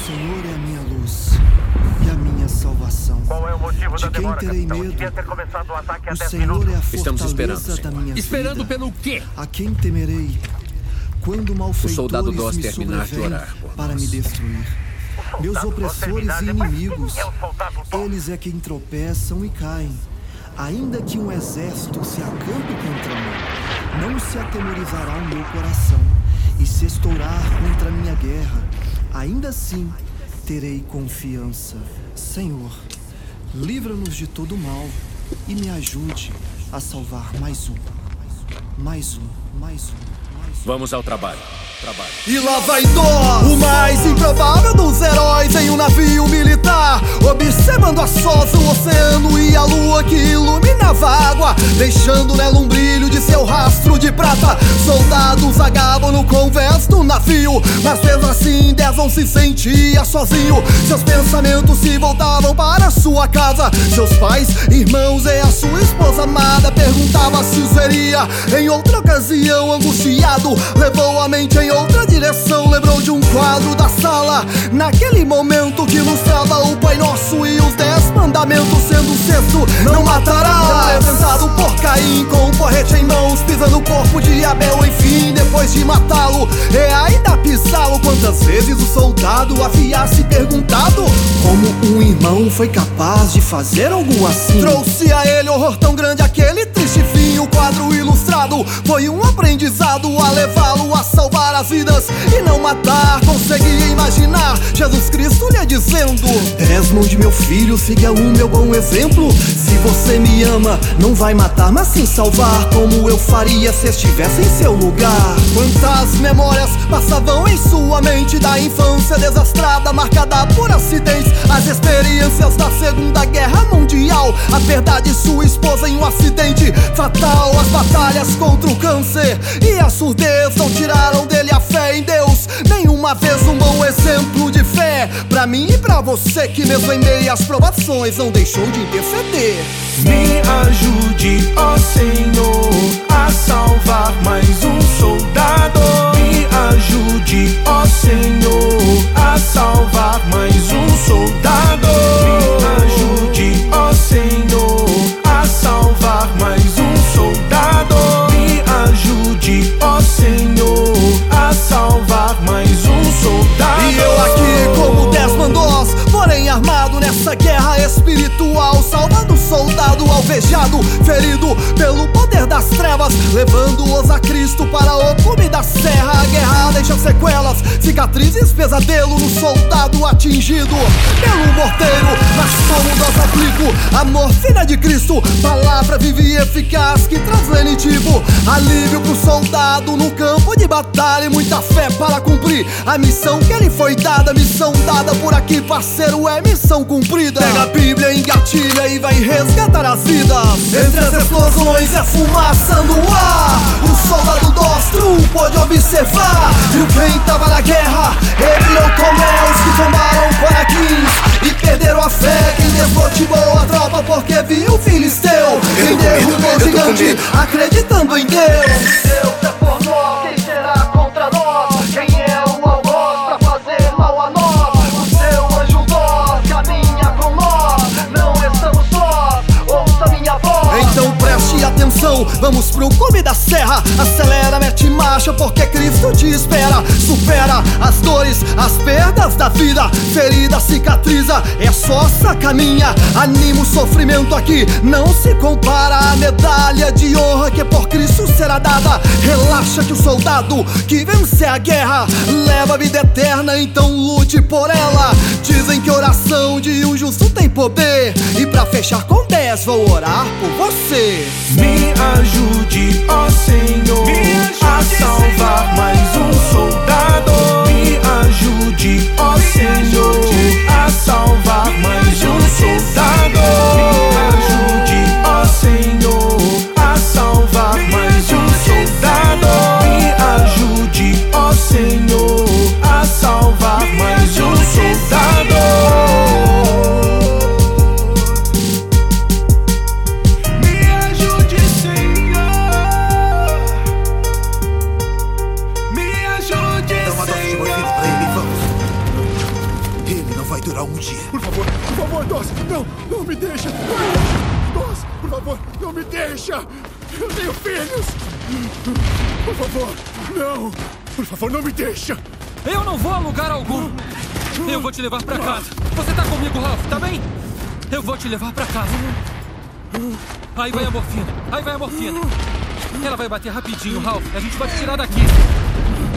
Senhor é a minha luz e a minha salvação. Qual é o motivo da demora, De quem terei capitão? medo? Devia ter começado o ataque há O 10 Senhor minutos. é a Estamos esperando, fortaleza da Senhor. minha Esperando vida. pelo quê? A quem temerei? Quando O soldado malfeitores Doss me terminar de sobrevêm orar por para nós. me destruir. Meus Soldado Doss opressores terminar e de- Mas inimigos, quem é o soldado Doss? eles é quem tropeçam e caem. Ainda que um exército se acampe contra mim, não se atemorizará o meu coração. E se estourar contra a minha guerra, ainda assim terei confiança. Senhor, livra-nos de todo mal e me ajude a salvar mais um. Mais um, mais um, mais um. Vamos ao trabalho. E lá vai Doss, o mais improvável dos heróis em um navio militar, observando a sós o oceano e a lua que iluminava a água, deixando nela um brilho de seu rastro de prata. Soldados agavam no convés do navio, mas mesmo assim Desmond se sentia sozinho. Seus pensamentos se voltavam para sua casa. Seus pais, irmãos e a sua esposa amada. Perguntava se o seria em outra ocasião. Angustiado, levou a mente em outra direção. Lembrou de um quadro da sala, naquele momento que ilustrava o Pai Nosso e os 10 mandamentos, sendo o sexto: não matarás. Levantado por Caim com um porrete em mãos, pisando o corpo de Abel, enfim, depois de matá-lo e ainda pisá-lo. Quantas vezes o soldado havia se perguntado como um irmão foi capaz de fazer algo assim. Trouxe a ele horror tão grande, aquele triste fim. O quadro ilustrado foi um aprendizado a levá-lo a salvar as vidas e não matar. Conseguia imaginar Jesus Cristo lhe dizendo: Desmond, meu filho, siga o meu bom exemplo. Se você me ama, não vai matar, mas sim salvar, como eu faria se estivesse em seu lugar. Quantas memórias passavam em sua mente da infância desastrada, marcada por acidentes, as experiências da Segunda Guerra Mundial, a perda de sua esposa em um acidente fatal, as batalhas contra o câncer e a surdez não tiraram dele a fé em Deus. Nenhuma vez um bom exemplo de fé pra mim e pra você, que mesmo em meio às provações não deixou de interceder. Me ajude, ó Senhor, a salvar mais um soldado. Me ajude, ó Senhor, a salvar mais um soldado. Me ajude, ó Senhor, a salvar mais um soldado. Me ajude, ó Senhor, a salvar mais um soldado. E eu aqui como Desmond Doss, porém armado nessa guerra espiritual, salvando o soldado alvejado, ferido pelo poder das trevas, levando-os a Cristo para o cume da serra. A guerra deixa sequelas, cicatrizes, pesadelo no soldado atingido pelo morteiro. Mas como Doss aplico a morfina de Cristo, palavra viva e eficaz que traz lenitivo alívio pro soldado no campo de batalha, e muita fé para cumprir a missão que ele foi dada. Missão dada por aqui, parceiro, é missão cumprida. Pega a Bíblia, engatilha e vai resgatar as vidas. Entre as explosões é fumaça no ar. O soldado Doss tu pode observar. Viu quem tava na guerra? Ele ou Tomé, os que tomaram Coraquins e perderam a fé. Quem desmotivou a tropa porque viu o filisteu. Quem derrubou o gigante acreditando em Deus. Deus é por nós, quem será contra nós? Quem é o algoz pra fazer mal a nós? O seu anjo Doss caminha com nós, não estamos sós, ouça minha voz. Então preste atenção, vamos pro cume da serra. Acelera, mete marcha, porque Cristo te espera. Supera as dores, as perdas da vida, ferida cicatriza, é só caminha. Anima o sofrimento aqui, não se compara à medalha de honra que por Cristo será dada. Relaxa que o soldado que vencer a guerra leva a vida eterna, então lute por ela. Dizem que oração de um justo tem poder, e pra fechar com 10 vou orar por você. Me ajude, ó Senhor, a salvar mais um soldado. Me ajude, ó Senhor, a salvar mais um soldado. Me ajude, ó Senhor, a salvar mais um soldado. Me ajude, ó Senhor, a salvar mais um soldado. Me ajude, Senhor. Me ajude. vai durar um dia. Por favor, Doss, não me deixa. Doss, por favor, não me deixa. Eu tenho filhos. Por favor, não. Por favor, não me deixa. Eu não vou a lugar algum. Eu vou te levar pra casa. Você tá comigo, Ralph, tá bem? Eu vou te levar pra casa. Aí vai a morfina. Ela vai bater rapidinho, Ralph. A gente vai te tirar daqui.